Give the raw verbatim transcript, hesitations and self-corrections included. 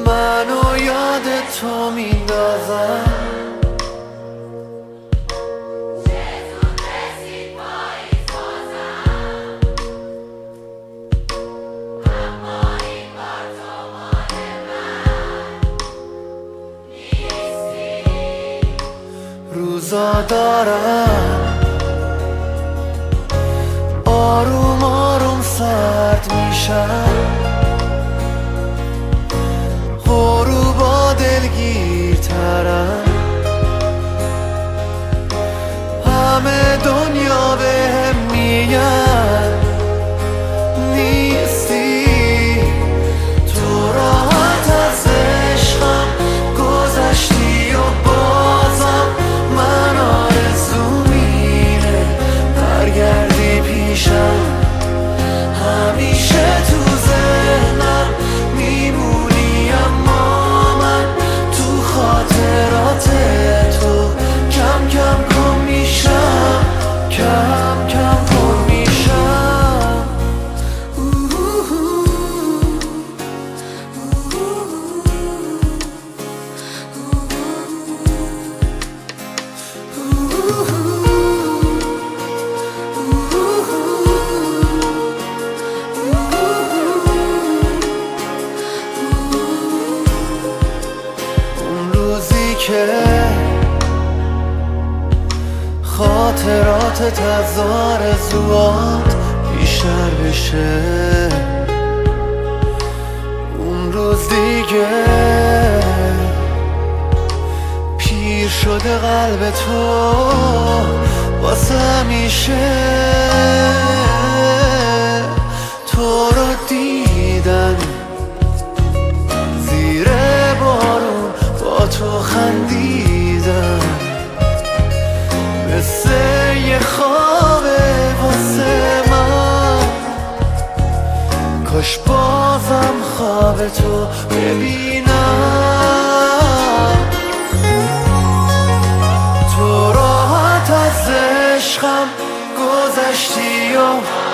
منو یاد تو میندازم. روزا دارم آروم آروم سرد میشم، غروبا دلگیرترم، همه دنیا بهم میگن نیستی، تو راحت از عشقم گذشتی و بازم من آرزوم اینه برگردی پیشم، همیشه تو ذهنم میمونی اما من تو خاطرات تو کم کم کم میشم، کم کم کم میشم. اون روزی که خاطراتت از آرزوات بیشتر بشه، اون روز دیگه پیر شده قلب تو واسه همیشه، تو رو دیدن زیر بارون با تو خندیدن، مثل یه خوابه واسه من، کاش بازم خواب تو ببینم. تو راحت از عشقم گذشتی و